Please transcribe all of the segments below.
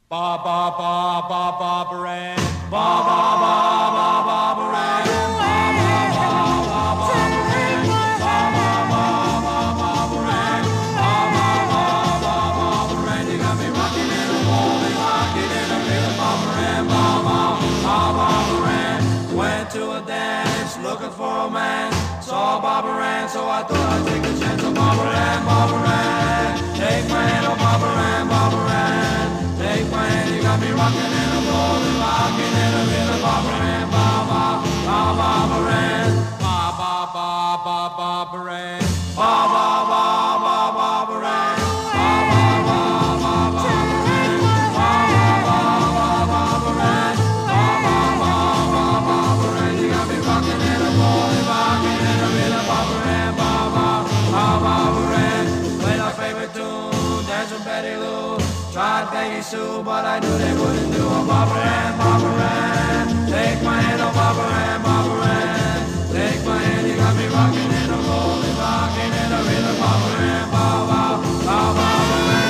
Ba ba ba ba ba baran. Ba ba ba ba ba baran. Ba ba ba ba ba baran. Ba ba ba ba ba baran. Ba ba ba ba ba baran. You got me rocking and a rolling, rocking and a rhythm. Ba baran, ba ba ba ba baran. Went to a dance looking for a man. Saw Barbara Ann, so I thought I'd take a chance on Barbara Ann, Barbara Ann. Take my hand, oh Barbara Ann, Barbara Ann. Take my hand, you got me rocking and I'm rolling, rocking and a rhythm. Barbara Ann, ba ba ba Barbara Ann, ba ba ba ba Barbara Ann, ba ba ba ba Barbara Ann, ba ba ba ba Barbara Ann, ba ba ba ba Barbara Ann, ba ba ba ba Barbara Ann. You got me rocking and I'm rolling, rocking and a rhythm. Barbara Ann, ba ba ba Barbara Ann. Played our favorite tune, dance with Betty Lou. Tried Peggy Sue, but I knew they wouldn't do a Barbara Ann, Barbara Ann. Take my hand, oh Barbara Ann, Barbara Ann. Take my hand, you got me rocking and a rolling, rocking and a rhythm. Barbara Ann, ba ba ba Barbara Ann.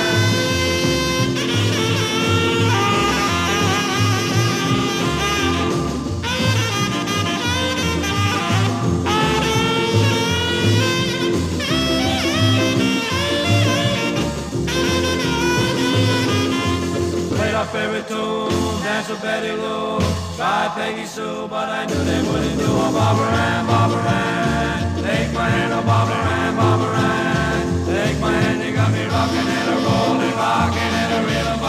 Played our favorite tune, danced with Betty Lou. Tried Peggy Sue, but I knew they wouldn't do a Barbara Ann, Barbara Ann. Take my hand, oh Barbara Ann, Barbara Ann. Take my hand, you got me rocking and a rolling, rocking and a rhythm.